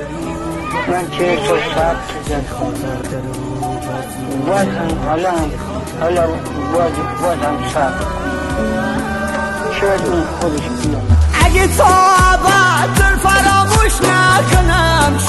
من 40 ساعت زدم حالا بازم صبر شاید اون خودش بیاد. اگه تا ابد فراموش نکنم